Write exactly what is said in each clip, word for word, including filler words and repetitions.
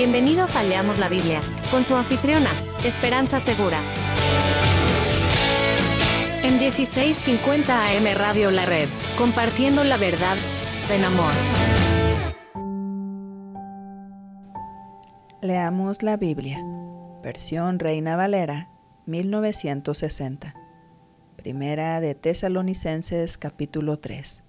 Bienvenidos a Leamos la Biblia, con su anfitriona, Esperanza Segura. En dieciséis cincuenta A M Radio La Red, compartiendo la verdad en amor. Leamos la Biblia, versión Reina Valera, mil novecientos sesenta. Primera de Tesalonicenses, capítulo tres.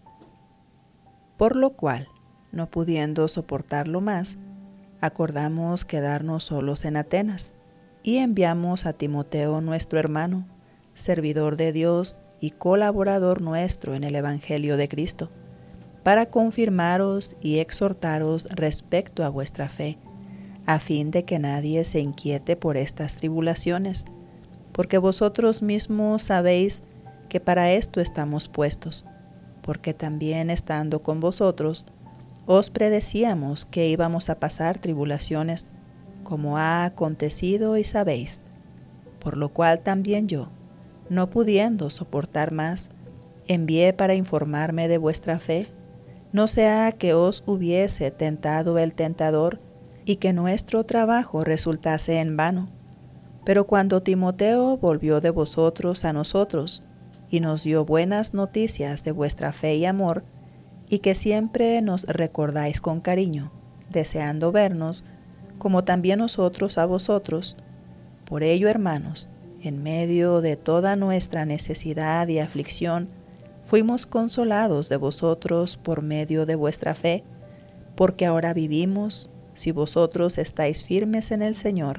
Por lo cual, no pudiendo soportarlo más, acordamos quedarnos solos en Atenas, y enviamos a Timoteo nuestro hermano, servidor de Dios y colaborador nuestro en el Evangelio de Cristo, para confirmaros y exhortaros respecto a vuestra fe, a fin de que nadie se inquiete por estas tribulaciones, porque vosotros mismos sabéis que para esto estamos puestos, porque también estando con vosotros, os predecíamos que íbamos a pasar tribulaciones, como ha acontecido y sabéis, por lo cual también yo, no pudiendo soportar más, envié para informarme de vuestra fe, no sea que os hubiese tentado el tentador y que nuestro trabajo resultase en vano. Pero cuando Timoteo volvió de vosotros a nosotros, y nos dio buenas noticias de vuestra fe y amor, y que siempre nos recordáis con cariño, deseando vernos, como también nosotros a vosotros. Por ello, hermanos, en medio de toda nuestra necesidad y aflicción, fuimos consolados de vosotros por medio de vuestra fe, porque ahora vivimos, si vosotros estáis firmes en el Señor.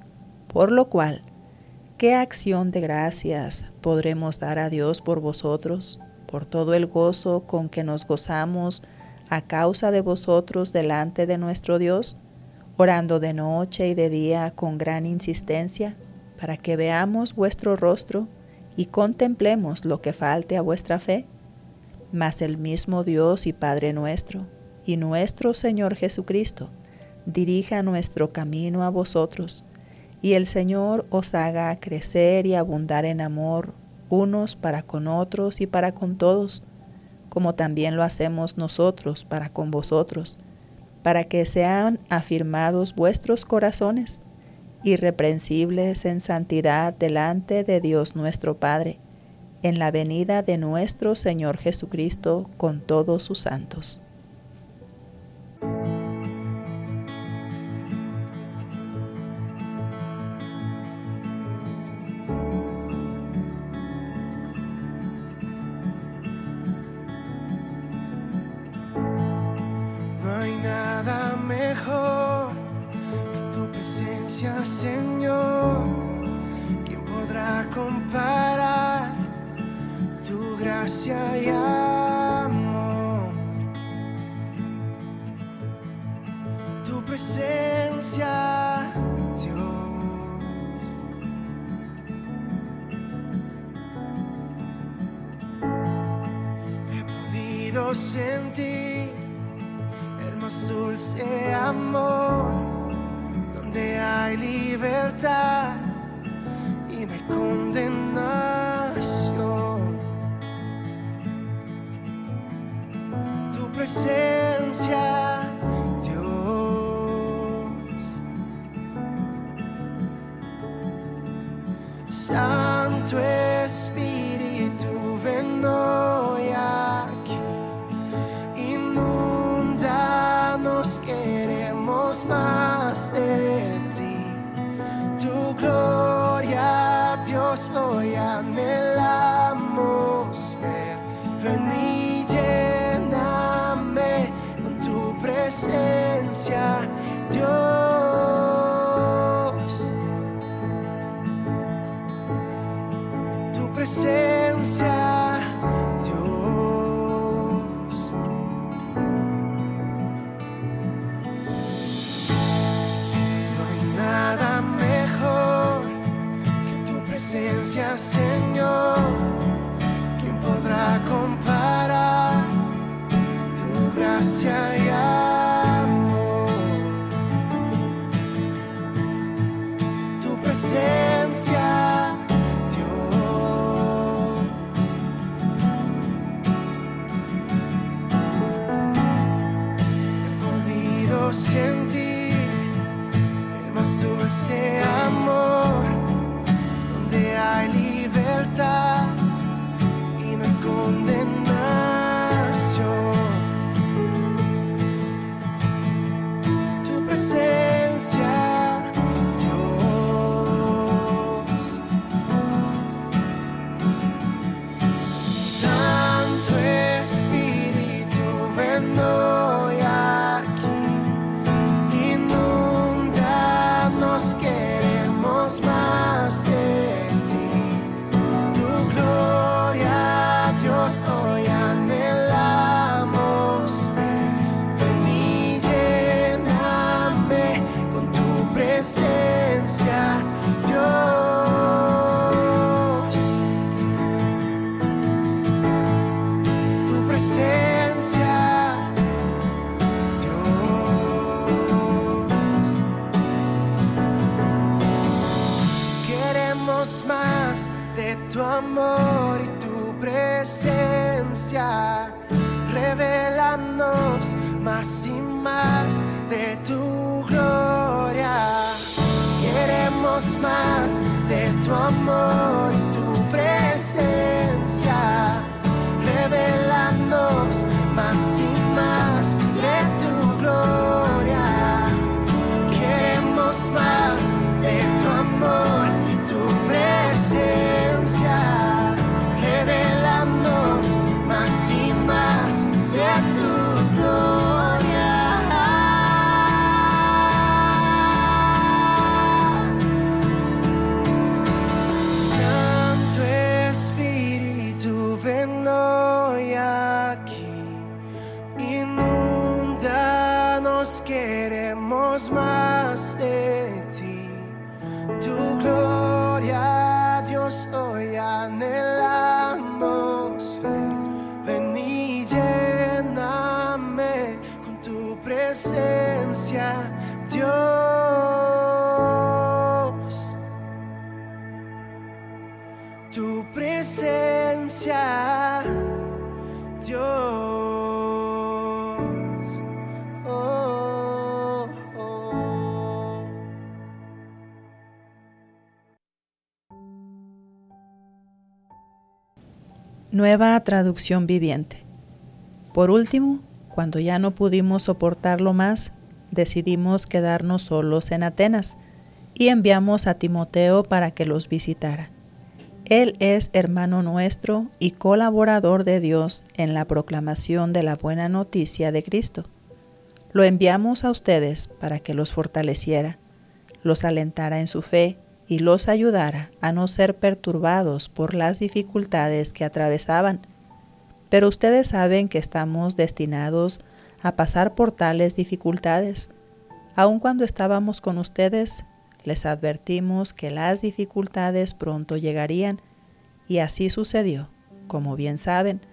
Por lo cual, ¿qué acción de gracias podremos dar a Dios por vosotros, por todo el gozo con que nos gozamos a causa de vosotros delante de nuestro Dios, orando de noche y de día con gran insistencia, para que veamos vuestro rostro y contemplemos lo que falte a vuestra fe? Mas el mismo Dios y Padre nuestro, y nuestro Señor Jesucristo, dirija nuestro camino a vosotros, y el Señor os haga crecer y abundar en amor, unos para con otros y para con todos, como también lo hacemos nosotros para con vosotros, para que sean afirmados vuestros corazones, irreprensibles en santidad delante de Dios nuestro Padre, en la venida de nuestro Señor Jesucristo con todos sus santos. Señor, ¿quién podrá comparar tu gracia y amor? Tu presencia, Dios. He podido sentir el más dulce amor, donde hay libertad y no hay condenación. Tu presencia, Dios. Santo Espíritu, ven hoy aquí. Inúndanos, queremos más de ti. Tu gloria, Dios, hoy anhelamos ver. Ven y lléname con tu presencia, Dios. Tu presencia, Dios. No hay nada mejor que tu presencia, Señor. ¿Quién podrá comparar tu gracia y amor? Tu presencia, Dios. He podido sentir revelarnos más y más de tu gloria. Queremos más de tu amor y tu presencia, revelarnos más y más de tu gloria. Queremos más de tu amor y tu presencia, revelarnos más y más de tu gloria. Santo Espíritu, ven hoy aquí, inúndanos, queremos más de ti. Tu gloria, Dios, hoy anhelamos ver. Ven y lléname con tu presencia, Dios. Tu presencia, Dios. Oh, oh. Nueva traducción viviente. Por último, cuando ya no pudimos soportarlo más, decidimos quedarnos solos en Atenas y enviamos a Timoteo para que los visitara. Él es hermano nuestro y colaborador de Dios en la proclamación de la buena noticia de Cristo. Lo enviamos a ustedes para que los fortaleciera, los alentara en su fe y los ayudara a no ser perturbados por las dificultades que atravesaban. Pero ustedes saben que estamos destinados a pasar por tales dificultades. Aun cuando estábamos con ustedes, les advertimos que las dificultades pronto llegarían, y así sucedió, como bien saben.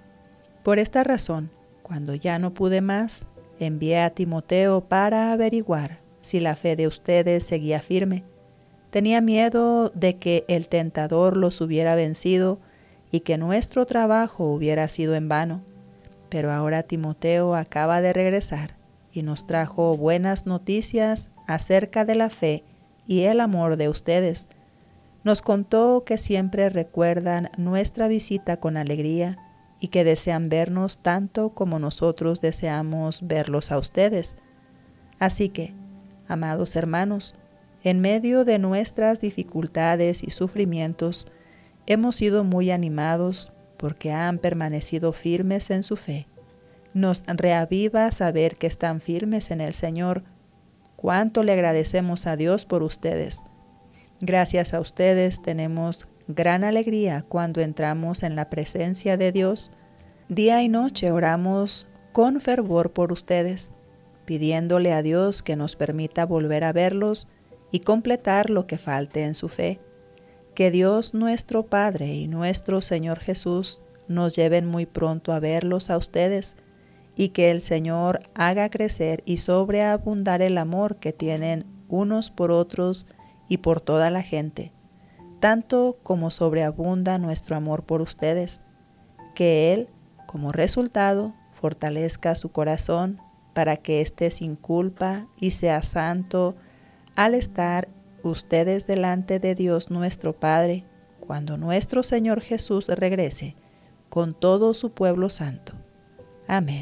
Por esta razón, cuando ya no pude más, envié a Timoteo para averiguar si la fe de ustedes seguía firme. Tenía miedo de que el tentador los hubiera vencido y que nuestro trabajo hubiera sido en vano. Pero ahora Timoteo acaba de regresar y nos trajo buenas noticias acerca de la fe y el amor de ustedes. Nos contó que siempre recuerdan nuestra visita con alegría y que desean vernos tanto como nosotros deseamos verlos a ustedes. Así que, amados hermanos, en medio de nuestras dificultades y sufrimientos, hemos sido muy animados porque han permanecido firmes en su fe. Nos reaviva saber que están firmes en el Señor. Cuánto le agradecemos a Dios por ustedes. Gracias a ustedes tenemos gran alegría cuando entramos en la presencia de Dios. Día y noche oramos con fervor por ustedes, pidiéndole a Dios que nos permita volver a verlos y completar lo que falte en su fe. Que Dios nuestro Padre y nuestro Señor Jesús nos lleven muy pronto a verlos a ustedes, y que el Señor haga crecer y sobreabundar el amor que tienen unos por otros y por toda la gente, tanto como sobreabunda nuestro amor por ustedes. Que Él, como resultado, fortalezca su corazón para que esté sin culpa y sea santo al estar ustedes delante de Dios nuestro Padre, cuando nuestro Señor Jesús regrese con todo su pueblo santo. Amén.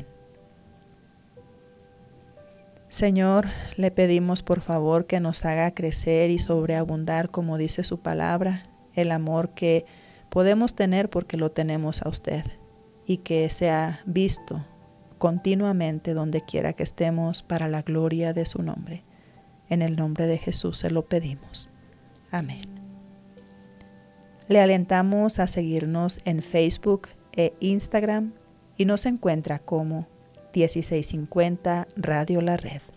Señor, le pedimos por favor que nos haga crecer y sobreabundar, como dice su palabra, el amor que podemos tener porque lo tenemos a usted, y que sea visto continuamente donde quiera que estemos para la gloria de su nombre. En el nombre de Jesús se lo pedimos. Amén. Le alentamos a seguirnos en Facebook e Instagram y nos encuentra como dieciséis cincuenta Radio La Red.